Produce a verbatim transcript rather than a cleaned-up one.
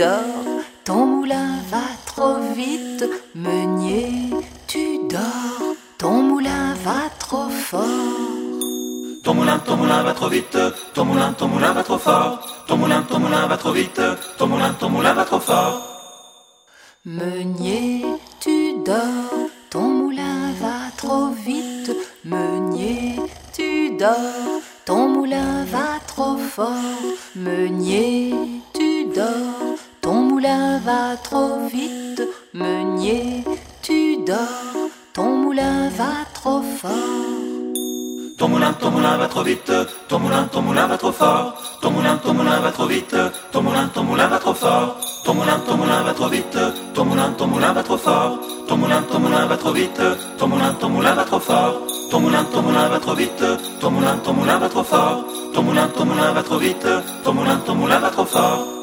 dors, ton moulin va trop vite. Meunier, tu dors, ton moulin va trop fort. Ton moulin, ton moulin va trop vite, ton moulin, ton moulin va trop fort. Ton moulin, ton moulin va trop vite, ton moulin, ton moulin va trop fort. Meunier, tu dors, ton moulin va trop vite. Meunier, tu dors, ton moulin va trop fort. Meunier, tu dors, ton moulin va trop vite. Meunier, tu dors, ton moulin va trop fort. Ton moulin, ton moulin va trop vite, ton moulin, ton moulin va trop fort. Ton moulin, ton moulin va trop vite, ton moulin, ton moulin va trop fort. Ton moulin, ton moulin va trop vite, ton moulin, ton moulin va trop fort. Ton moulin, ton moulin va trop vite, ton moulin, ton moulin va trop fort. Ton moulin, ton moulin va trop vite, ton moulin, ton moulin va trop fort. Ton moulin, ton moulin va trop vite, ton moulin, ton moulin va trop fort.